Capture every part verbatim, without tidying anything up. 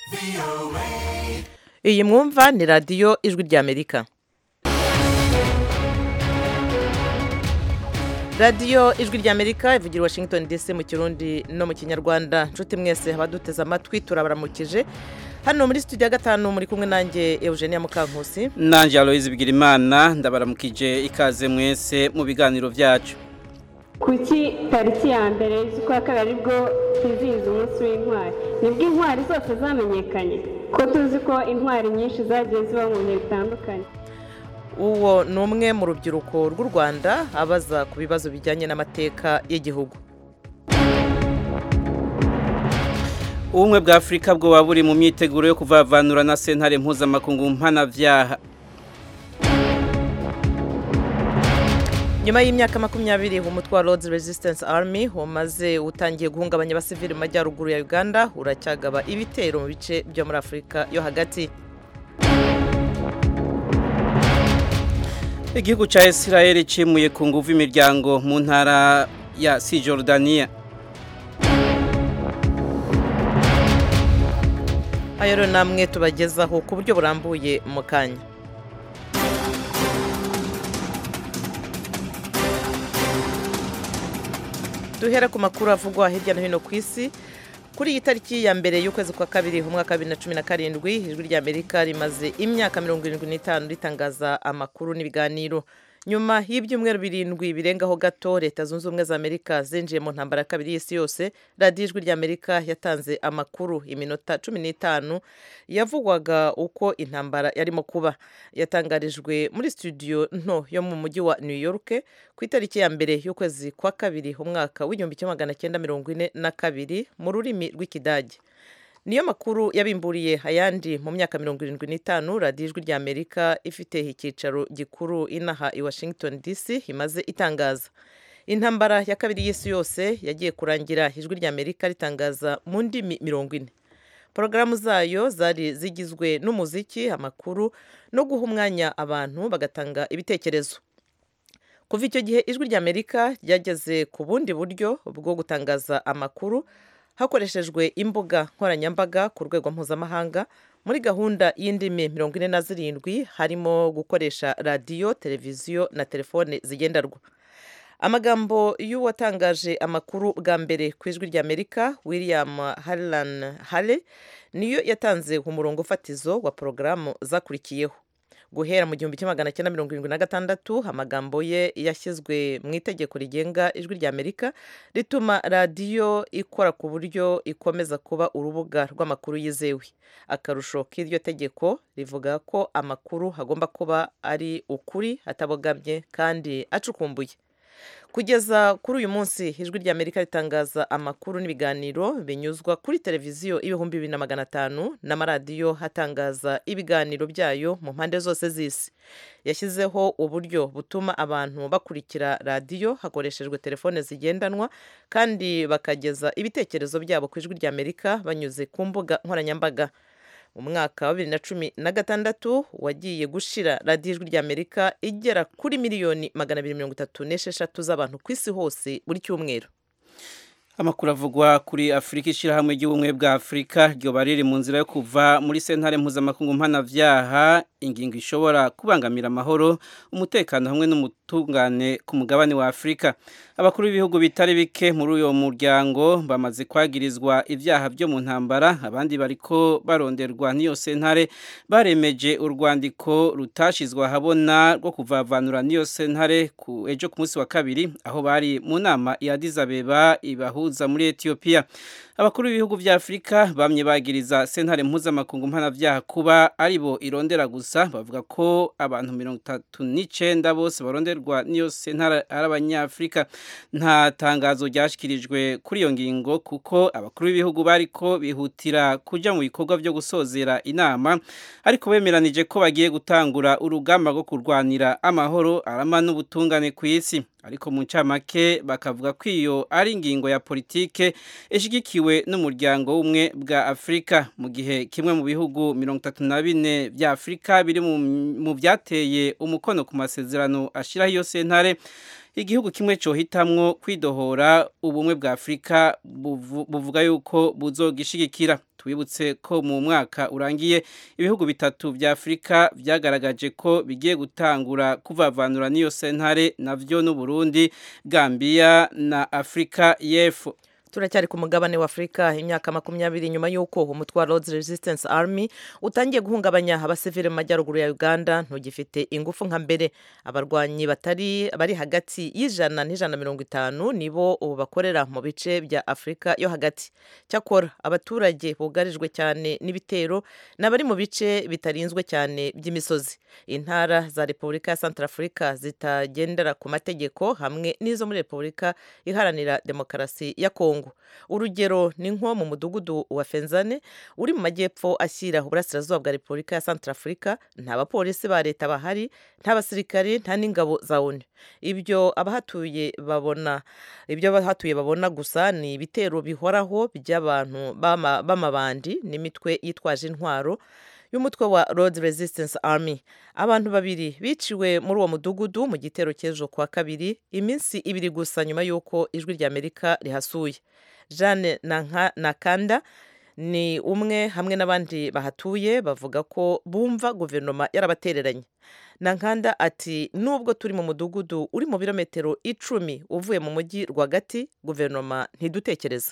iyi mwumva ni radiyo ijwi ry'Amerika. radiyo ijwi ry'Amerika ivugira Washington D C mu Kirundi no mu Kinyarwanda. Nshuti mwese abaduteze amatwi turabaramukije. Hano muri studio ya gatanu muri kumwe nanjye Eugenia Mukankusi. Nanjye Aloise Bigirimana ndabaramukije ikaze mwese mu biganiro byacu. Kuki tariki ya mbere z'ukwa kabiri bwo twizihiza umunsi w'intwari. Nibwo intwari zose zamenyekanye ko tuzi ko intwari nyinshi zagiye ziba mu bihe bitandukanye. Uwo ni umwe mu rubyiruko rw'u Rwanda abaza ku bibazo bijyanye n'amateka y'igihugu. Ubumwe bwa Afurika bwo buri mu myiteguro yo kuvavanura na sentare mpuzamakungu mpanavyaha. Nyuma y'imyaka makumyabiri umutwe wa Lord's Resistance Army umaze utangiye guhungabanya abasivili mu majyaruguru ya Uganda uracyagaba ibitero mu bice byo muri Afurika yo hagati. Igihugu ca Israel cimuye ku nguvu imiryango mu ntara ya Cisjordania. Ayo rero namwe tubagezaho ku buryo burambuye mu kanya. Duhera ku makuru avugwa hirya no hino ku isi. Kuri iyi tariki ya mbere y'ukwezi kwa kabiri mu mwaka wa bibiri na cumi na karindwi ijwi ry'Amerika rimaze imyaka mirongo irindwi n'itanu ritangaza amakuru n'ibiganiro. Nyuma y'ibyumweru birindwi birengaho gato Leta Zunze Ubumwe za Amerika zinjiye mu ntambara ya kabiri y'isi yose, radiyo ijwi ry'Amerika yatanze amakuru iminota cumi n'itanu yavugwaga uko intambara yarimo kuba. Yatangarijwe muri studio nto yo mu mujyi wa New York ku itariki ya mbere y'ukwezi kwa kabiri umwaka w'igihumbi kimwe magana cyenda mirongo ine na kabiri mu rurimi rw'Ikidage. Niyo makuru yabimburiye ayandi mu myaka mirongo irindwi n'itanu radiyo ijwi ry'Amerika ifite icyicaro gikuru inaha i Washington D C imaze itangaza. Intambara ya kabiri y'isi yose yagiye kurangira ijwi ry'Amerika ritangaza mu ndimi mirongo ine. Porogaramu zayo zari zigizwe n'umuziki, amakuru no guha umwanya abantu bagatanga ibitekerezo. Kuva icyo gihe ijwi ry'Amerika ryageze ku bundi buryo bwo gutangaza amakuru hakoreshejwe imbuga nkoranyambaga ku rwego mpuzamahanga muri gahunda y'indimi mirongo ine na zirindwi harimo gukoresha radiyo, televiziyo na telefone zigendarwa. Amagambo y'uwatangaje amakuru bwa mbere ku ijwi ry'Amerika William Harlan Hale niyo yatanze umurongo fatizo wa porogaramu zakurikiyeho. Guhera mu gihumbi kimwe magana cyenda mirongo irindwi na gatandatu amagambo ye yashyizwe mu itegeko rigenga ijwi ry'Amerika rituma radiyo ikora ku buryo ikomeza kuba urubuga rw'amakuru yizewe. Akarusho k'iryo tegeko rivuga ko amakuru hagomba kuba ari ukuri, atabogamye kandi acukumbuye. Kugeza kuri uyu munsi ijwi ry'Amerika ritangaza amakuru n'ibiganiro binyuzwa kuri televiziyo ibihumbi bibiri na magana atanu n'amaradiyo hatangaza ibiganiro byayo mu mpande zose z'isi. Yashyizeho uburyo butuma abantu bakurikira radiyo hakoreshejwe telefone zigendanwa kandi bakageza ibitekerezo byabo ku ijwi ry'Amerika banyuze ku mbuga nkoranyambaga. Mu mwaka wa bibiri na cumi na gatandatu wagiye gushira radiyo ijwi ry'Amerika igera kuri miliyoni magana abiri mirongo itatu n'esheshatu z'abantu ku isi hose buri cyumweru. Amakuru avugwa kuri Afurika, ishirahamwe ry'ubumwe bwa Afurika ryoba riri mu nzira yo kuva muri sentare mpuzamakungu mpanavyaha, ingingo ishobora kubangamira amahoro, umutekano hamwe n'umutungane ku mugabane wa Afurika. Abakuru b'ibihugu bitari bike muri uyo muryango bamaze kwagirizwa ivyaha byo mu ntambara, abandi bariko baronderwa n'iyo sentare baremeje urwandiko rutashizwa habona rwo kuvavanura n'iyo sentare ku ejo ku munsi wa kabiri aho bari mu nama ya Addis Abeba ibahuza muri Ethiopia. Abakuru b'ibihugu vya Afurika bamye bagiriza sentare mpuzamakungu mpanavyaha kuba aribo irondera gusa, bavuga ko abantu mirongo itatu n'icenda bose baronderwa n'iyo sentare ari abanyafrika. Nta tangazo ryashikirijwe kuri iyo ngingo kuko abakuru b'ibihugu bariko bihutira kuja mu bikorwa byo gusozera inama, ariko bemeranije ko bagiye gutangura urugamba rwo kurwanira amahoro arama n'ubutungane ku isi. Ariko mu ncamake bakavuga ko iyo ari ingingo ya politike ishigikiwe n'umuryango w'umwe bwa Afrika, mu gihe kimwe mu bihugu mirongo itatu na bine vya Afrika biri mu vyateye umukono ku masezerano ashiraho iyo sentare igihugu kimwe cohitamwo kwidohora ubumwe bwa Afrika buvu, buvuga yuko buzogishigikira. Twibutse ko mu mwaka urangiye ibihugu bitatu vya Afrika vyagaragaje ko bigiye gutangura kuvavanura niyo sentare navyo n'u Burundi, Gambia na Afrika y'Epfo. Turacyari ku mugabane wa Afrika imyaka makumyabiri nyuma yuko umutwe wa Lord's Resistance Army utangiye guhungabanya abasivile mu majyaruguru ya Uganda ntugifite ingufu nka mbere. Abarwanyi batari bari hagati y'ijana n'ijana mirongo itanu nibo ubu bakorera mu bice bya Afrika yo hagati. Cyakora abaturage bugarijwe cyane n'ibitero n'abari mu bice bitarinzwe cyane by'imisozi. Intara za Repubulika ya Centrafrica zitagendera ku mategeko hamwe n'izo muri Repubulika iharanira demokarasi ya Kongo. Urugero ni nko mu mudugudu wa Fenzane uri mu majyepfo ashyira uburasirazuba bwa Repubulika ya Centrafrica, nta bapolisi ba leta bahari, nta basirikari, nta n'ingabo za O N U. Ibyo abahatuye babona ibyo abahatuye babona gusa ni ibitero bihoraho by'abantu b'amabandi n'imitwe yitwaje intwaro y'umutwe wa Lord's Resistance Army. Abantu babiri biciwe muri uwo mudugudu mu gitero cy'ejo kwa kabiri, iminsi ibiri gusa nyuma y'uko ijwi rya Amerika rihasuye. Jeanne Nakanda ni umwe hamwe n'abandi bahatuye bavuga ko bumva guverinoma yarabatereranye. Nankanda ati nubwo turi mu mudugudu uri mu birometero icumi uvuye mu mujyi rwagati, guverinoma ntidutekereza.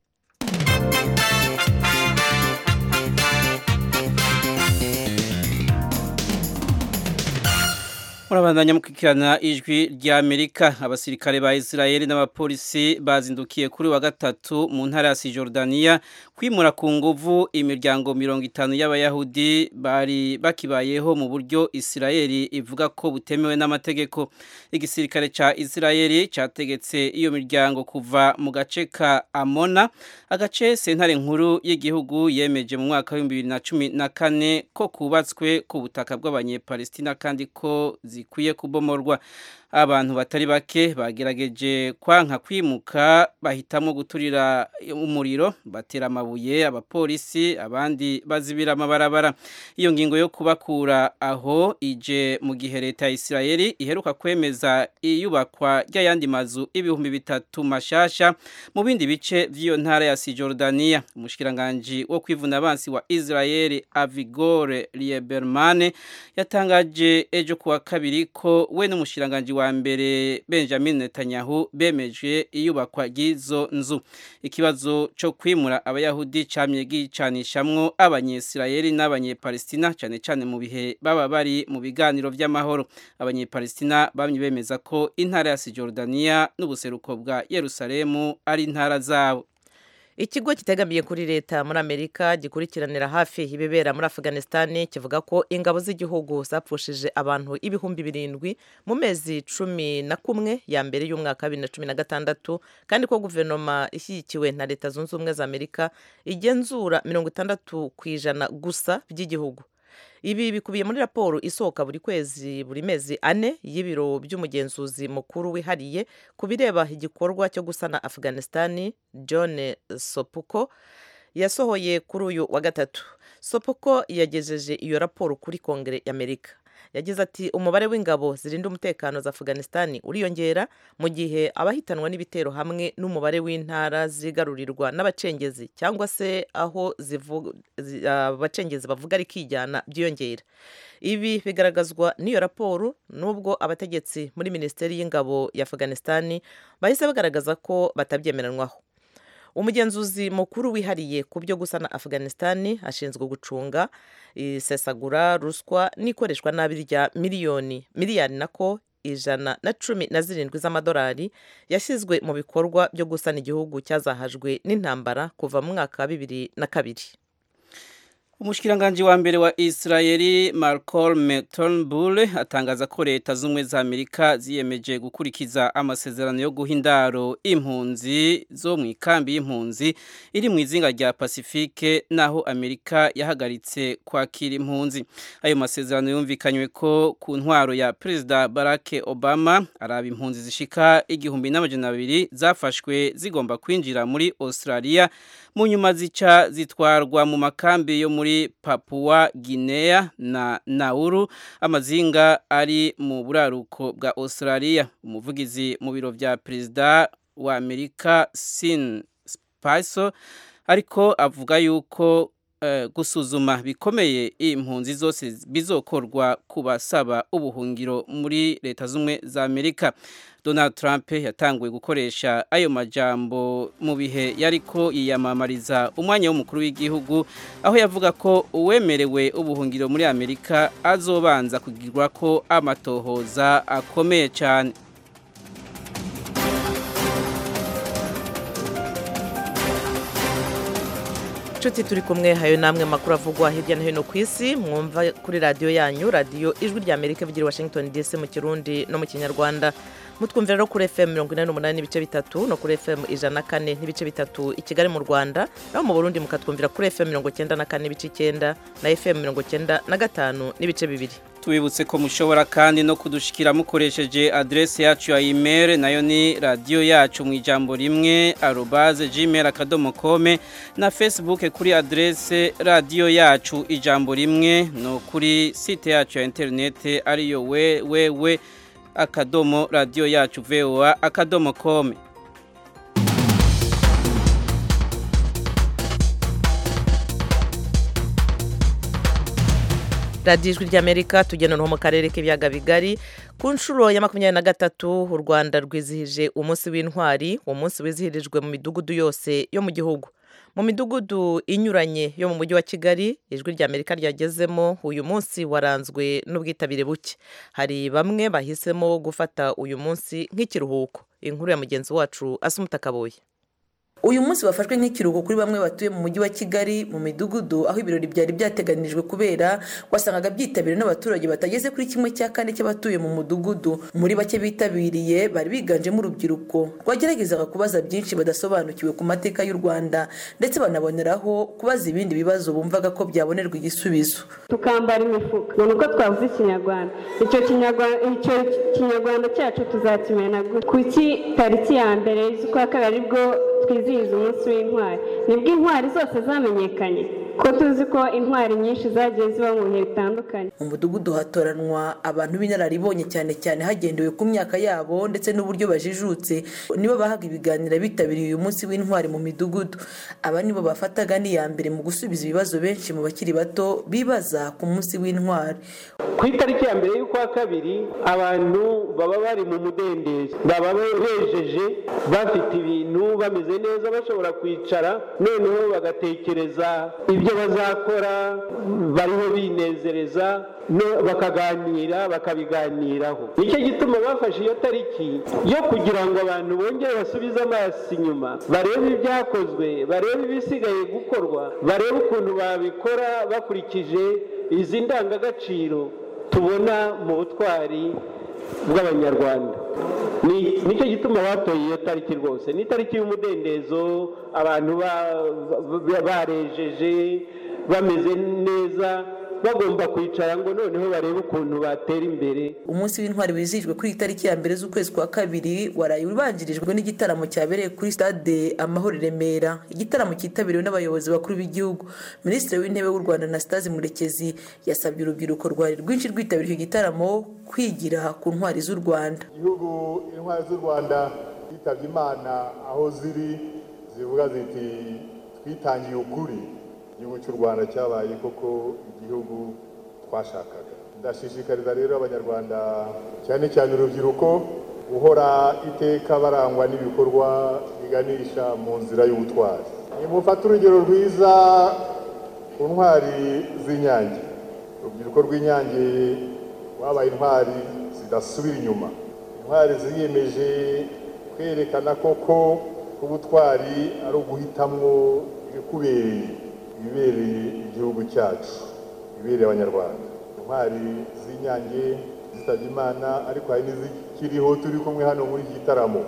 Murabandanya mukikirana ijwi rya Amerika. Abasirikare ba Israeli n'abapolisi bazindukiye kuri wa gatatu mu ntara ya Cisjordania kwimura ku nguvu imiryango mirongo itanu y'abayahudi bari bakibayeho mu buryo Israeli ivuga ko butemewe n'amategeko. Igisirikare ca Israeli categetse iyo miryango kuva mu gace ka Amona, agace sentare nkuru y'igihugu yemeje mu mwaka wa bibiri na cumi na kane ko kubatswe ku butaka bw'abanyepalestina kandi ko zikwiye kubomorwa. Abantu batari bake bagerageje kwanka kwimuka, bahitamo guturira umuriro, batera amabuye abapolisi, abandi bazibira amabarabara. Iyo ngingo yo kubakura aho ije mu gihe leta ya Israeli iheruka kwemeza iyubakwa ry'ayandi mazu ibihumbi bitatu mashasha mu bindi bice by'iyo ntara ya Cisjordania. Umushikiranganje wo kwivuna abansi wa Israeli Avigor Lieberman yatangaje ejo kuwa kabiri ko we n'umushikiranganje wa mbere Benjamin Netanyahu bemeje iyubakwa ry'izo nzu. Ikibazo cyo kwimura abayahudi camye gicanishamwo abanyesirayeli n'abanyepalestina cyane cyane mu bihe baba bari mu biganiro by'amahoro. Abanyepalestina bamye bemeza ko intara ya Cisjordania n'ubuseruko bwa Yerusalemu ari intara zabo. Ikigo kitegamiye kuri leta muri Amerika gikurikiranira hafi ibibera muri Afghanistan kivuga ko ingabo z'igihugu zapfushije abantu ibihumbi birindwi mu mezi cumi na kumwe ya mbere y'umwaka wa bibiri na cumi na gatandatu, kandi ko guverinoma ishyigikiwe na Leta Zunze Ubumwe za Amerika igenzura mirongo itandatu ku ijana gusa by'igihugu. Ibi bikubiye muri raporo isohoka buri kwezi buri mezi ane y'ibiro by'umugenzuzi mukuru wihariye ku bireba igikorwa cyo gusana Afghanistan. John Sopuko yasohoye kuri uyu wa gatatu. Sopuko yagejeje iyo raporo kuri Kongere y'Amerika. Yagize ati umubare w'ingabo zirinda umutekano za Afghanistan uriyongera mu gihe abahitanwa n'ibitero hamwe n'umubare w'intara zigarurirwa n'abacengezi cyangwa se aho abacengezi bavuga ari kijyana byiyongera. Ibi bigaragazwa n'iyo raporo nubwo abategetsi muri Minisiteri y'Ingabo ya Afghanistan bahise bagaragaza ko batabyemeranwaho. Umugenzuzi mukuru wihariye ku byo gusana Afghanistan ashinzwe gucunga isesagura ruswa n'ikoreshwa nabi rya miliyoni miliyari nako ijana na cumi na zirindwi z'amadolari yashyizwe mu bikorwa byo gusana igihugu cyazahajwe n'intambara kuva mu mwaka wa bibiri na kabiri. Umushikiranganje wa mbere wa Israeli Malcolm Turnbull atangaza ko leta z'umwe za Amerika ziyemeje gukurikiza amasezerano yo guhindaro impunzi zo mu ikambi y'impunzi iri mu izinga rya Pacifique, naho Amerika yahagaritse kwakira impunzi. Ayo masezerano yumvikanywe ko ku ntwaro ya Perezida Barack Obama araba impunzi zishika igihumbi n'amajana abiri zafashwe zigomba kwinjira muri Australia, mu nyuma zica zitwarwa mu makambi yo muri muri Papua Guinea na Nauru, amazinga ari mu buraruko bwa Australia. Umuvugizi mu biro vya Perezida wa Amerika Sean Spicer ariko avuga yuko uh, gusuzuma bikomeye impunzi zose bizokorwa kubasaba ubuhungiro muri leta zumwe za Amerika. Donald Trump yatanguye gukoresha ayo majambo mu bihe yariko yiyamamariza umwanya w'umukuru w'igihugu, aho yavuga ko uwemerewe ubuhungiro muri Amerika azobanza kugirwa ko amatohoza akomeye cyane. Nshuti turi kumwe hayo namwe makuru avugwa hirya no hino ku isi, mwumva kuri radio yanyu, radio Ijwi rya Amerika bigira Washington D C mu Kirundi no mu Kinyarwanda. Mutwumvira no kuri F M mirongo inani n'umunani n'ibice bitatu no kuri F M ijana na kane n'ibice bitatu i Kigali mu Rwanda, naho mu Burundi mukatwumvira kuri F M mirongo icyenda na kane n'ibice icyenda na F M mirongo icyenda na gatanu n'ibice bibiri. Tubibutse ko mushobora kandi no kudushikira mukoresheje adresse yacu ya email, nayo ni radio yacu mu ijambo rimwe arobase gmail akadomo com, na Facebook kuri adresse radio yacu ijambo rimwe, no kuri site yacu ya internet ariyo we we we akadomo radio yacu voa akadomo com. Radio Ijwi rya Amerika tugena no mu karere k'ibyaga bigari. Ku nshuro ya makumyabiri na gatatu u Rwanda rwizihije umunsi w'intwari, uwo munsi wizihirijwe mu midugudu yose yo mu gihugu. Mu midugudu inyuranye yo mu mujyi wa Kigali, Ijwi rya Amerika ryagezemo, uyu munsi waranzwe n'ubwitabire buke. Hari bamwe bahisemo gufata uyu munsi nk'ikiruhuko. Inkuru ya mugenzi wacu Asumuta Kaboye. Uyu munsi wafashwe nk'ikiruhuko kuri bamwe batuye mu mujyi wa Kigali mu midugudu aho ibirori byari byateganijwe, kubera wasangaga byitabiriwe n'abaturage batageze kuri kimwe cya kane cy'abatuye mu mudugudu. Muri bake bitabiriye bari biganjemo urubyiruko rwageragezaga kubaza byinshi badasobanukiwe ku mateka y'u Rwanda, ndetse banaboneraho kubaza ibindi bibazo bumvaga ko byabonerwa igisubizo. Tukambara imifuka ngo nuko twavuze Ikinyarwanda, icyo Kinyarwanda icyo Kinyarwanda cyacu tuzakimena kuki tariki ya mbere z'ukwa kabiri bwo twizihiza umunsi w'intwari. Nibwo intwari zose zamenyekanye, ko tuzi ko intwari nyinshi zagiye ziba mu bihe bitandukanye. Mu mudugudu hatoranwa abantu b'inararibonye cyane cyane hagendewe ku myaka yabo ndetse n'uburyo bajijutse, nibo bahaga ibiganiro bitabiriye uyu munsi w'intwari mu midugudu. Aba nibo bafataga n'iya mbere mu gusubiza ibibazo benshi mu bakiri bato bibaza ku munsi w'intwari. Ku itariki ya mbere y'ukwa kabiri abantu baba bari mu mudendezo, baba bejeje bafite ibintu bameze neza, bashobora kwicara noneho bagatekereza ibyo bazakora, bariho binezereza, bakaganira bakabiganiraho. Nicyo gituma bafashe iyo tariki yo kugira ngo abantu bongere basubize amaso inyuma, barebe ibyakozwe, barebe ibisigaye gukorwa, barebe ukuntu babikora bakurikije izi ndangagaciro tubona mu butwari bw'Abanyarwanda. Ni nicyo gituma batoye iyo tariki rwose. Ni tariki y'umudendezo, abantu barejeje bameze neza, bagomba kwicara ngo noneho barebe ukuntu batera imbere. Umunsi w'intwari wizihijwe kuri itariki ya mbere z'ukwezi kwa kabiri waraye ubanjirijwe n'igitaramo cyabereye kuri stade Amahoro i Remera. Igitaramo cyitabiriwe n'abayobozi bakuru b'igihugu. Minisitiri w'Intebe w'u Rwanda Anastase Murekezi yasabye urubyiruko rwari rwinshi rwitabiriye igitaramo kwigira ku ntwari z'u Rwanda. Igihugu intwari z'u Rwanda yitabye Imana aho ziri, zivuga ziti twitangiye ukuri. Igihugu cy'u Rwanda cyabaye koko igihugu twashakaga. Ndashishikariza rero Abanyarwanda cyane cyane urubyiruko guhora iteka barangwa n'ibikorwa biganisha mu nzira y'ubutwari. Nimufate urugero rwiza ku ntwari z'Inyange. Urubyiruko rw'Inyange wabaye intwari zidasubira inyuma, intwari ziyemeje kwerekana koko ubutwari ari uguhitamwo ibikubereye, ibibereye igihugu cyacu, ibibereye Abanyarwanda. Intwari z'Inyange zitabye Imana, ariko hari n'izikiriho turi kumwe hano muri iki gitaramo.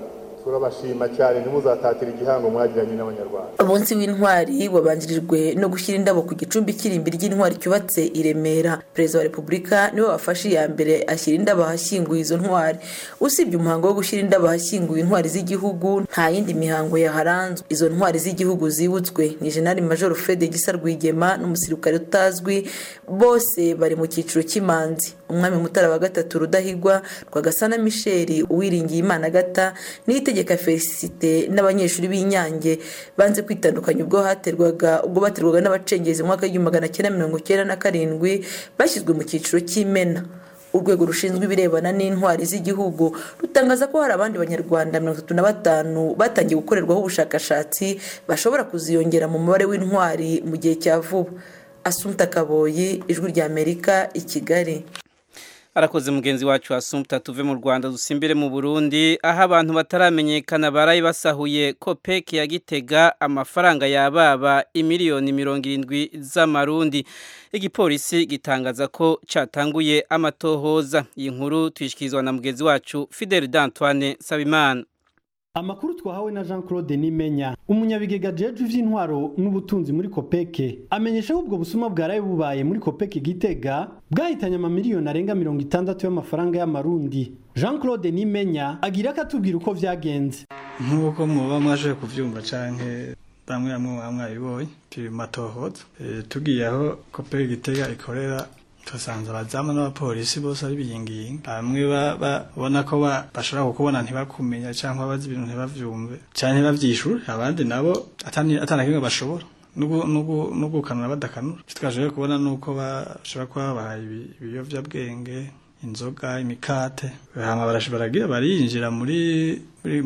turabashima cyane ntimuzatatire igihango mwagiranye n'abanyarwanda. Umunsi w'intwari wabanjirijwe no gushyira indabo ku gicumbi cy'irimbi ry'intwari cyubatse i Remera. Perezida wa Repubulika niwe wafashe iya mbere ashyira indabo ahashyinguye izo ntwari. Usibye umuhango wo gushyira indabo ahashyinguye intwari z'igihugu, nta yindi mihango yaharanzwe. Izo ntwari z'igihugu zibutswe ni General Major Fred Gisa Rwigema n'umusirikare utazwi, bose bari mu cyiciro cy'imanzi. Umwami Mutara wa gatatu Rudahigwa, Rwagasana Michel, Uwiringiye Imana Gata n'Itegeka Felicite n'abanyeshuri b'Inyange banze kwitandukanya ubwo haterwaga ubwo baterwaga n'abacengezi mu mwaka w'igihumbi magana cyenda mirongo icyenda na karindwi, bashyizwe mu cyiciro cy'imena. Urwego rushinzwe ibirebana n'intwari z'igihugu rutangaza ko hari abandi banyarwanda mirongo itatu na batanu batangiye gukorerwaho ubushakashatsi bashobora kuziyongera mu mubare w'intwari mu gihe cya vuba. Assumpta Kaboyi, Ijwi rya Amerika, i Kigali. Arakoze mugenzi wacu Assumpta. Tuve mu Rwanda dusimbire mu Burundi, aho abantu bataramenyekana barayi basahuye Copec ya Gitega amafaranga yababa imiliyoni mirongo irindwi z'amarundi. Igipolisi gitangaza ko catanguye amatohoza. Iyi nkuru tuyishikizwa na mugenzi wacu Fidel D'Antoine Sabimana. Amakuru twahawe na Jean Claude Nimenya, umunyabigega jeje vy'intwaro n'ubutunzi muri Copec, amenyesha ubwo busuma bwaraye bubaye muri Copec Gitega bwahitanye amamiliyoni arenga mirongo itandatu y'amafaranga y'amarundi. Jean Claude Nimenya agira akatubwira uko vyagenze. Nkuko muba mwaje kuvyumva canke bamwe bamwe bamwayiboye turi matohoza, e, tugiye aho Copec Gitega ikorera tusanze abazamu n'abapolisi bose ari biyingiye, bamwe babona ko bashobora kukubona ntibakumenya cyangwa bazi ibintu ntibavyumve cyane bavyishura, abandi nabo atani atanakimwe bashobora nugo nugo nugo kanura badakanura. Twaje kubona nuko bashobora kuba bahaye ibiyovya bwenge, inzoga, imikate, hama barashobora barinjira muri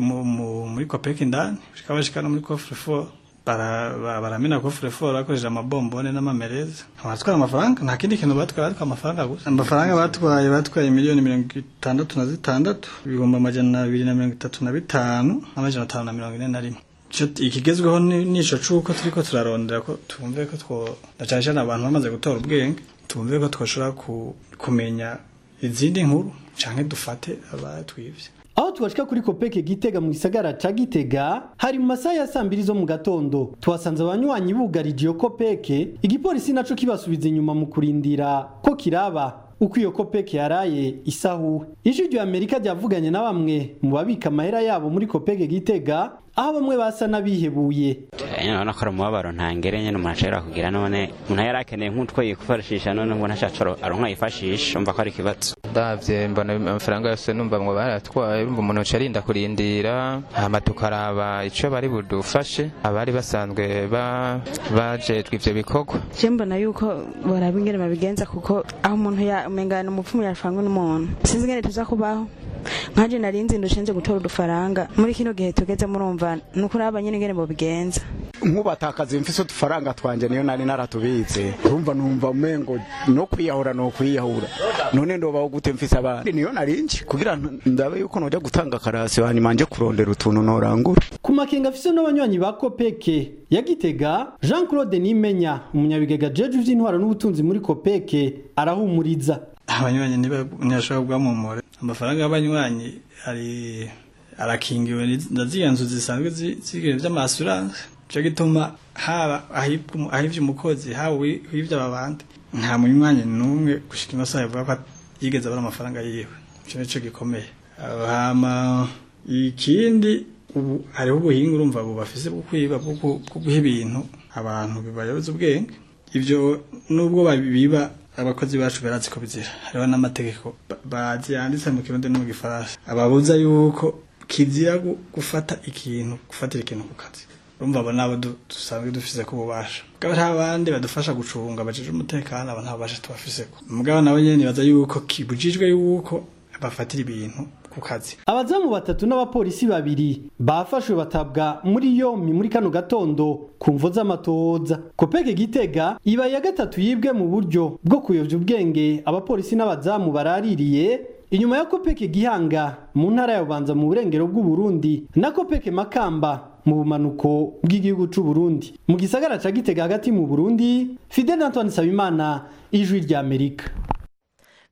muri Copec indani bikabashikana muri coffre fort bara baramena coffre fort bakoresha amabombone n'amamereza. Abatwara amafaranga nta kindi kintu batwara amafaranga gusa. Amafaranga batwaye batwaye miliyoni mirongo itandatu na zitandatu ibihumbi amajana abiri na mirongo itatu na bitanu amajana atanu na mirongo ine na rimwe. Ikigezweho nico cuko turiko turarondera ko tumve ko two ndacaje n'abantu bamaze gutora ubwenge, tumve ko twoshobora kumenya izindi nkuru canke dufate abatwivye. Aho twashika kuri Copec Gitega mu gisagara ca Gitega hari mu masaha ya saa mbiri zo mu gatondo, twasanze abanywanyi bugarije iyo Copec, igipolisi naco kibasubiza inyuma mu kurindira ko kiraba uko iyo Copec yaraye isahu. Ijwi rya Amerika ryavuganye na bamwe mu babika amahera yabo muri Copec Gitega, aho bamwe basa nabihebuye. None akora umubabaro ntangere nyene umuntu ashobora kugira, none umuntu yarakeneye nk'utwo yifashisha none ngo ntashacoro aronka yifashisha, umva ko ari kibazo. Ndavye mbona amafaranga yose numva ngo baratwaye, umva umuntu acarinda kurindira hama tukaraba ico bari budufashe, abari basanzwe ba bajetwe ivyo bikorwa. Je mbona yuko barabingere babigenza kuko aho umuntu ya umengana umupfumu yafangwe n'umuntu sinzi ngene tuza kubaho. Nkaje narinzi ndushenje gutora udufaranga muri kino gihe tugeze murumva nuko abanyene ngene bo bigenza. Nkubatakaza mfise udufaranga twanje niyo nari naratubitse, urumva numva umengo no kwiyahura no kwiyahura, none ndobaho gute mfise abandi niyo narinje kugira ndabe yuko noja gutanga karasi hanyuma nje kurondera utuntu norangura. Ku makenga afise n'abanywanyi ba Copec ya Gitega, Jean Claude Nimenya umunyabigega jeje vy'intwaro n'ubutunzi muri Copec arahumuriza. Abanywanyi ntibashobora bwamumore, amafaranga y'abanywanyi ari arakingiwe ndaziyanzu zisanzwe zigire vy'amasurance, cyo gituma haba ahivye umukozi hawe hivye abandi nta munywanyi numwe gushika amasaha yavuga ko yigeze abara amafaranga yiwe. Cyo nico gikomeye. Hama ikindi ubu hariho ubuhinga urumva abo bafise bwo kwiba bwo guha ibintu abantu bibayoboza ubwenge, ivyo nubwo babiba abakozi bacu barazi ko bizira, hariho n'amategeko bazi yanditse mu Kirundi no mu Gifaransa ababuza yuko kizira gufata ikintu gufatira ikintu ku kazi. Urumva abo nabo dusanzwe dufise ko bubasha, mugabo nta bandi badufasha gucunga bajeje umutekano, abo nta babasha tubafise ko, mugabo nabo nyene baza yuko kibujijwe yuko bafatira ibintu ku kazi. Abazamu batatu n'abapolisi babiri bafashwe batabwa muri yompi muri kano gatondo ku mvo z'amatohoza. Copec Gitega iba ya gatatu yibwe mu buryo bwo kuyovya ubwenge abapolisi n'abazamu baraririye inyuma ya Copec Gihanga mu ntara ya Bubanza mu burengero bw'u Burundi na Copec Makamba mu bumanuko bw'igihugu c'u Burundi. Mu gisagara ca Gitega hagati mu Burundi, Fidel Antoine Sabimana, Ijwi rya Amerika.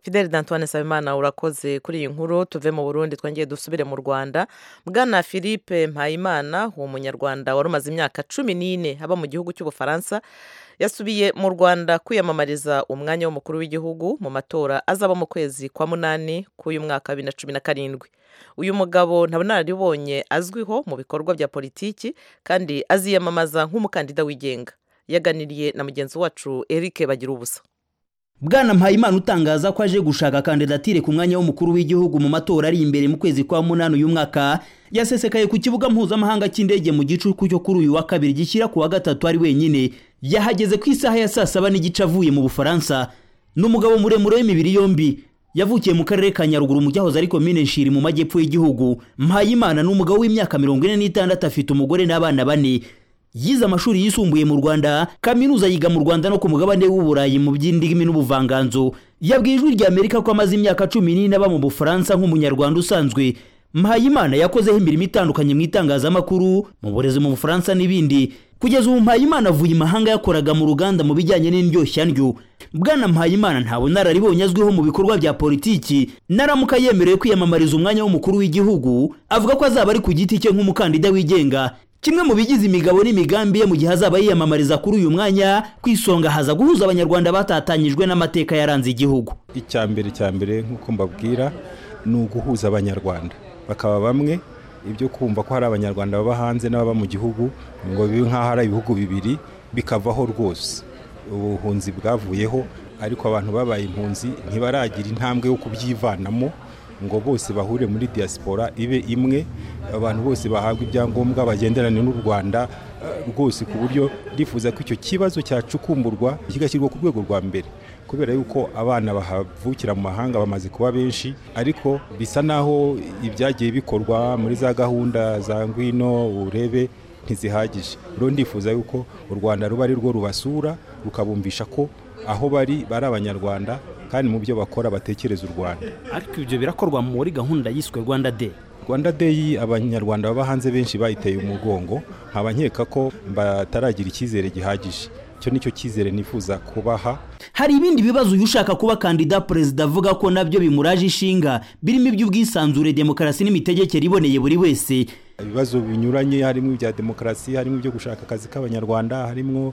Fidel D'Antoine Nsabimana urakoze kuri iyi nkuru. Tuve mu Burundi twongeye dusubire mu Rwanda. Bwana Philippe Mpayimana uwo munyarwanda wari umaze imyaka cumi n'ine aba mu gihugu cy'Ubufaransa yasubiye mu Rwanda kwiyamamariza umwanya w'umukuru w'igihugu mu matora azaba mu kwezi kwa munani k'uyu mwaka wa bibiri na cumi na karindwi. Uyu mugabo nta bunararibonye azwiho mu bikorwa bya politiki kandi aziyamamaza nk'umukandida wigenga. Yaganiriye na mugenzi wacu Eric Bagirubusa. Bwana Mpayimana utangaza ko aje gushaka kandidatire ku mwanya w'umukuru w'igihugu mu matora ari imbere mu kwezi kwa munani uyu mwaka yasesekaye ku kibuga mpuzamahanga cy'indege mu gicuku cyo kuri uyu wa kabiri gishyira ku wa gatatu ari wenyine. Yahageze ku isaha ya saa saba n'igice avuye mu Bufaransa. N'umugabo muremure w'imibiri yombi yavukiye mu karere ka Nyaruguru mu cyahoze ari komine Nshiri mu majyepfo y'igihugu. Mpayimana n'umugabo w'imyaka mirongo ine n'itandatu afite umugore n'abana bane. Yize amashuri yisumbuye mu Rwanda, kaminuza yiga mu Rwanda no ku mugabane w'Uburayi mu by'indimi n'ubuvanganzo. Yabwiye Ijwi rya Amerika ko amaze imyaka cumi n'ine aba mu Bufaransa nk'umunyarwanda usanzwe. Mpayimana yakozeho imirimo itandukanye mu itangazamakuru, mu burezi mu Bufaransa n'ibindi. Kugeza ubu Mpayimana avuye imahanga yakoraga mu ruganda mu bijyanye n'indyoshyanryo. Bwana Mpayimana nta bunararibonye azwiho mu bikorwa bya politiki. Naramuka yemerewe kwiyamamariza umwanya w'umukuru w'igihugu, avuga ko azaba ari ku giti cye nk'umukandida wigenga. Kimwe mu bigize imigabo n'imigambi ye mu gihe azaba yiyamamariza kuri uyu mwanya kwisonga haza guhuza abanyarwanda batatanyijwe n'amateka yaranze igihugu. Icyambere cyambere nkuko mbabwira ni uguhuza abanyarwanda bakaba bamwe, ibyo kumva ko hari abanyarwanda baba hanze n'ababa mu gihugu ngo bibe nk'aho ari ibihugu bibiri bikavaho rwose. Ubuhunzi bwavuyeho ariko abantu babaye impunzi ntibaragira intambwe yo kubyivanamo ngo bose bahure muri diaspora ibe imwe, abantu bose bahabwa ibyangombwa bagenderane n'u Rwanda rwose, ku buryo ndifuza ko icyo kibazo cyacukumburwa kigashyirwa ku rwego rwa mbere, kubera yuko abana bahavukira mu mahanga bamaze kuba benshi, ariko bisa naho ibyagiye bikorwa muri za gahunda za ngwino urebe ntizihagije. Rero ndifuza yuko u Rwanda ruba ari rwo rubasura rukabumvisha ko aho bari bari abanyarwanda kandi mu byo bakora batekereza u Rwanda. Ariko ibyo birakorwa muri gahunda yiswe Rwanda Day. Rwanda Day abanyarwanda baba hanze benshi bayiteye umugongo, nkaba nkeka ko bataragira icyizere gihagije. Cyo nicyo cyizere nifuza kubaha. Hari ibindi bibazo ushaka kuba kandida perezida avuga ko nabyo bimuraje ishinga, birimo iby'ubwisanzure, demokarasi n'imitegekere iboneye buri wese. Ibibazo binyuranye harimo ibya demokarasi, harimo ibyo gushaka akazi k'abanyarwanda, harimo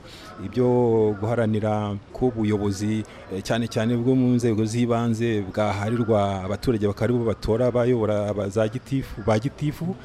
ibyo guharanira ko ubuyobozi cyane cyane bwo mu nzego z'ibanze bwaharirwa abaturage bakaribo batora bayobora za gitifu ba gitifu.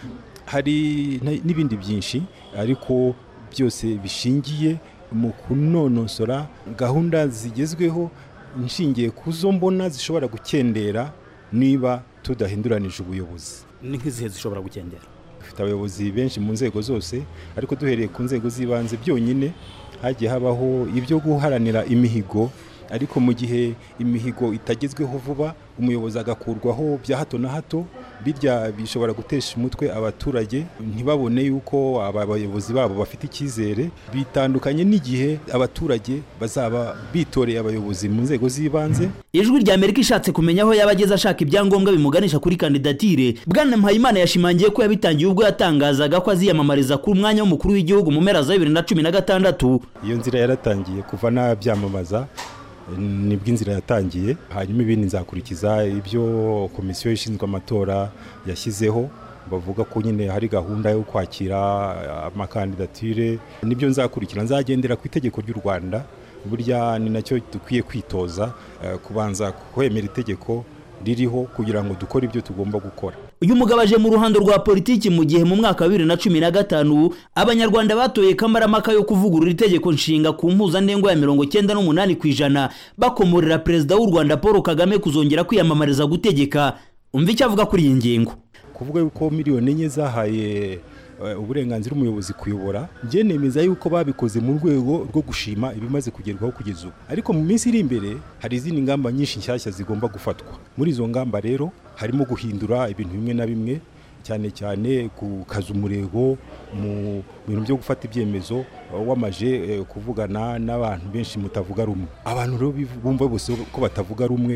Hari n'ibindi byinshi ariko byose bishingiye mu kunonosora gahunda zigezweho nshingiye kuzo mbona zishobora gukendera niba tudahinduranije ubuyobozi. Ni nk'izihe zishobora gukendera? Dufite abayobozi benshi mu nzego zose, ariko duhereye ku nzego z'ibanze byonyine hagiye habaho ibyo guharanira imihigo, ariko mu gihe imihigo itagezweho vuba umuyobozi agakurwaho bya hato na hato, birya bishobora gutesha umutwe abaturage ntibabone yuko abayobozi babo bafite icyizere. Bitandukanye n'igihe abaturage bazaba bitoreye abayobozi mu nzego z'ibanze. Ijwi rya Amerika ishatse kumenya aho yabageza ashaka ibyangombwa bimuganisha kuri kandidatire, Bwana Mpayimana yashimangiye ko yabitangiye ubwo yatangazaga ko aziyamamariza ku mwanya w'umukuru w'igihugu mu mpera za bibiri na cumi na gatandatu. Iyo nzira yaratangiye kuva nabyamamaza, nibwo inzira yatangiye, hanyuma ibindi nzakurikiza ibyo komisiyo ishinzwe amatora yashyizeho. Bavuga ko nyine hari gahunda yo kwakira amakandidatire, nibyo nzakurikira. Nzagendera ku itegeko ry'u Rwanda, burya ni nacyo dukwiye kwitoza, kubanza kwemera itegeko ririho kugira ngo dukore ibyo tugomba gukora. Uyu mugabo aje mu ruhando rwa politiki mu gihe mu mwaka wa bibiri na cumi na gatanu abanyarwanda batoye kamaramaka yo kuvugurura itegeko nshinga ku mpuzandengo ya mirongo cyenda n'umunani ku ijana bakomorera perezida w'u Rwanda Paul Kagame kuzongera kwiyamamariza gutegeka. Umva icyo avuga kuri iyi ngingo. Kuvuga yuko miliyoni enye zahaye uburenganzira umuyobozi kuyobora, njye nemeza yuko babikoze mu rwego rwo gushima ibimaze kugerwaho kugeza ubu, ariko mu minsi iri imbere hari izindi ngamba nyinshi nshyashya zigomba gufatwa. Muri izo ngamba rero harimo guhindura ibintu bimwe na bimwe, cyane cyane gukaza umurego mu bintu byo gufata ibyemezo, wamaje kuvugana n'abantu benshi mutavuga rumwe. Abantu rero bumva bose ko batavuga rumwe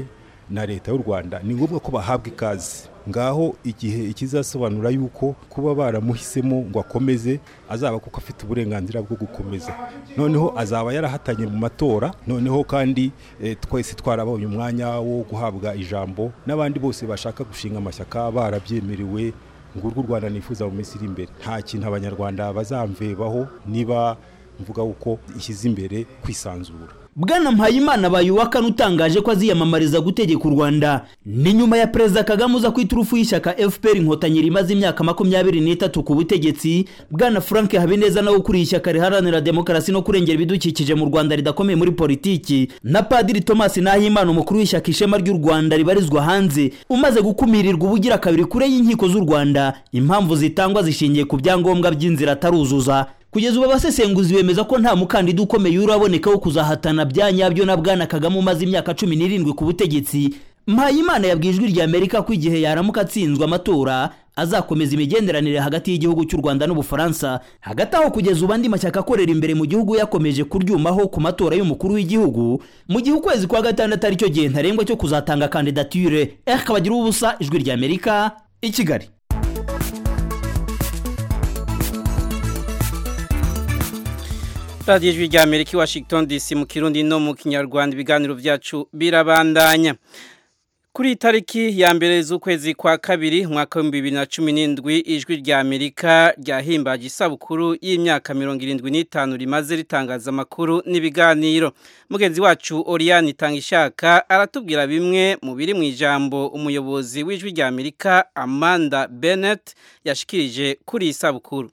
na leta y'u Rwanda ni ngombwa ko bahabwa ikaze ngaho igihe ikizasobanura yuko kuba baramuhisemo ngo akomeze azaba kuko afite uburenganzira bwo gukomeza noneho azaba yarahatanye mu matora noneho kandi e, twese twarabonye umwanya wo guhabwa ijambo n'abandi bose bashaka gushinga amashyaka barabyemerewe ngo u Rwanda nifuza mu minsi iri imbere nta kintu abanyarwanda bazamvebaho niba mvuga uko ishyize imbere kwisanzura. Bwana Mpayimana Bayuwaka nutangaje ko aziyamamariza gutegeka u Rwanda ni nyuma ya Perezida Kagame uza kwiturufu y'ishyaka F P R Inkotanyi rimaze imyaka makumyabiri n'itatu ku butegetsi. Bwana Frank Habineza nawe ukuriye ishyaka riharanira demokarasi no kurengera ibidukikije mu Rwanda ridakomeye muri politiki, na Padiri Thomas Nahimana umukuru w'ishyaka Ishema ry'u Rwanda ribarizwa hanze umaze gukumirirwa ubugira kabiri kure y'inkiko z'u Rwanda impamvu zitangwa zishingiye ku byangombwa by'inzira ataruzuza. Kugeza ubu abasesenguzi bemeza ko nta mukandida ukomeye uraboneka wo kuzahatana byanyabyo na Bwana Kagame umaze imyaka cumi n'irindwi ku butegetsi. Mpayimana yabwijwe rya Amerika ko igihe yaramuka atsinzwe amatora azakomeza imigenderanire hagati y'igihugu cy'u Rwanda n'Ubufaransa. Hagati aho kugeza ubu andi mashyaka akorera imbere mu gihugu yakomeje kuryumaho ku matora y'umukuru w'igihugu mu gihe ukwezi kwa gatandatu ari cyo gihe ntarengwa cyo kuzatanga kandidature. Eric Bagira ubusa, ijwi rya Amerika, i Kigali. Radio Ijwi rya Amerika Washington D C mu Kirundi no mu Kinyarwanda ibiganiro byacu birabandanya. Kuri tariki ya mbere z'ukwezi kwa kabiri mwaka wa bibiri na cumi n'indwi ijwi rya Amerika ryahimbaje isabukuru y'imyaka mirongo irindwi n'itanu rimaze ritangaza amakuru n'ibiganiro. Mugenzi wacu Oriane Tangishaka aratubwira bimwe mu biri mu ijambo umuyobozi w'ijwi rya Amerika Amanda Bennett yashikirije kuri isabukuru.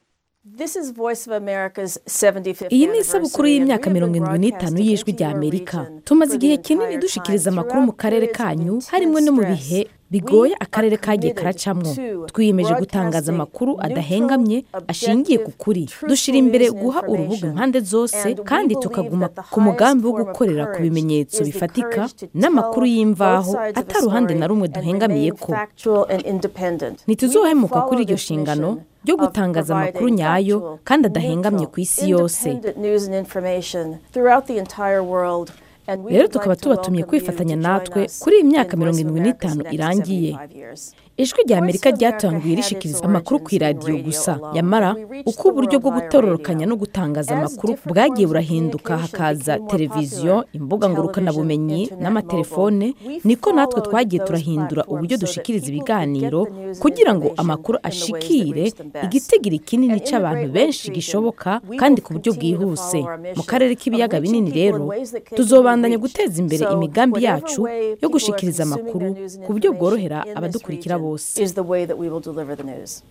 Iyi ni isabukuru y'imyaka mirongo irindwi n'itanu y'ijwi rya Amerika. Tumaze igihe kinini dushikiriza amakuru mu karere kanyu harimo no mu bihe bigoye akarere kagiye karacamwo. Twiyemeje gutangaza amakuru adahengamye ashingiye ku kuri. Dushira imbere guha urubuga impande zose kandi tukaguma ku mugambi wo gukorera ku bimenyetso bifatika n'amakuru y'imvaho ataruhande na rumwe duhengamiye ko. Ntituzohemuka kuri iryo shingano ryo gutangaza amakuru nyayo kandi adahengamye ku isi yose. Rero tukaba tubatumye kwifatanya natwe kuri iyi myaka mirongo irindwi n'itanu irangiye. Ijwi rya Amerika ryatanguye rishikiriza amakuru ku radio gusa, yamara uko uburyo bwo gutororokanya no gutangaza amakuru bwagiye burahinduka hakaza televiziyo, imbuga ngurukana bumenyi n'amatelefone, niko natwe twagiye turahindura uburyo dushikiriza ibiganiro kugira ngo amakuru ashikire igitigiri kinini cy'abantu benshi gishoboka kandi ku buryo bwihuse. Mu karere k'ibiyaga binini rero tuzobandanya guteza imbere imigambi yacu yo gushikiriza amakuru ku buryo bworohera abadukurikira is the way that we will deliver the news.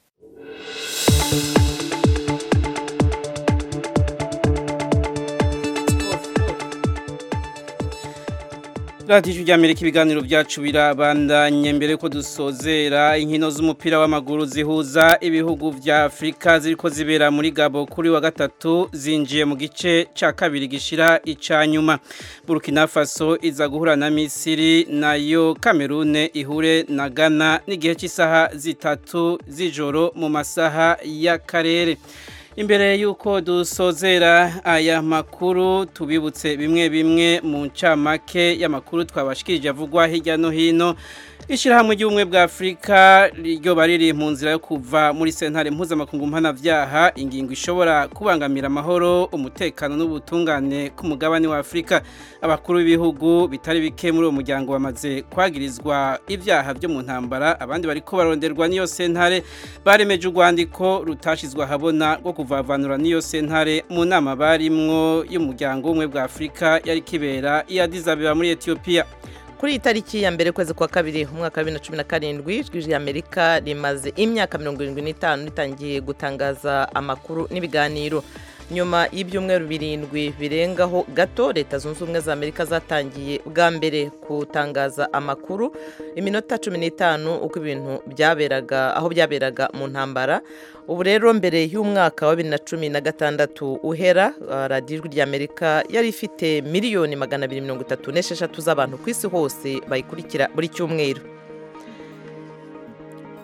Radio Ijwi rya Amerika ibiganiro byacu birabandanye mbere ko dusozera inkino z'umupira w'amaguru zihuza ibihugu vya Afrika ziriko zibera muri Gabo kuri wa gatatu zinjiye mu gice ca kabiri gishira icanyuma. Burkina Faso iza guhura na Misiri nayo Cameroon ihure na Ghana n'igihe cy'isaha zitatu z'ijoro mu masaha y'akarere. Imbere yuko dusozera aya makuru tubibutse bimwe bimwe mu ncamake y'amakuru twabashikirije avugwa hirya no hino. Ishirahamwe ry'ubumwe bwa Afrika ryo bariri mu nzira yo kuva muri sentare mpuzamakungu mpanavyaha ingingo ishobora kubangamira amahoro umutekano n'ubutungane ku mugabane wa Afrika. Abakuru b'ibihugu bitari bike muri uwo muryango bamaze kwagirizwa ivyaha byo mu ntambara, abandi bariko baronderwa niyo sentare baremeje urwandiko rutashizwa habona rwo kuvavanura niyo sentare mu nama barimwo y'umuryango w'ubumwe bwa Afrika yari kibera i Addis Abeba muri Ethiopia. Kuri itariki ya mbere kwezi kwa kabiri umwaka wa bibiri na cumi na karindwi ijwi rya Amerika rimaze imyaka mirongo irindwi n'itanu ritangiye gutangaza amakuru n'ibiganiro. Nyuma y'ibyumweru birindwi birengaho gato leta zunze ubumwe za Amerika zatangiye bwa mbere kutangaza amakuru iminota cumi n'itanu uko ibintu byaberaga aho byaberaga mu ntambara. Ubu rero mbere y'umwaka wa bibiri na cumi na gatandatu uhera Radio Ijwi rya Amerika yari ifite miliyoni magana abiri mirongo itatu n'esheshatu z'abantu ku isi hose bayikurikira buri cyumweru.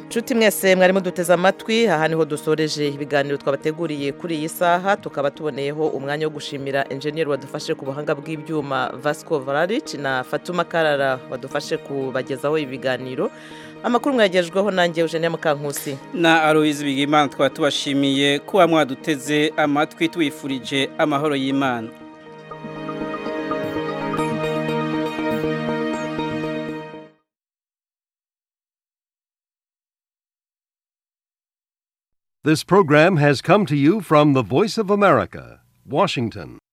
nshuti mwese mwarimo duteze amatwi aha niho dusoreje ibiganiro twabateguriye kuri iyi saha tukaba tuboneyeho umwanya wo gushimira enjeniyeri wadufashe ku buhanga bw'ibyuma Vasco Vararic na Fatuma Karara wadufashe kubagezaho ibiganiro amakuru mwagejweho nanjye Eugenia Mukankusi na Aloise Bigimana twaba tubashimiye kuba mwaduteze amatwi twifurije amahoro y'Imana. This program has come to you from the Voice of America, Washington.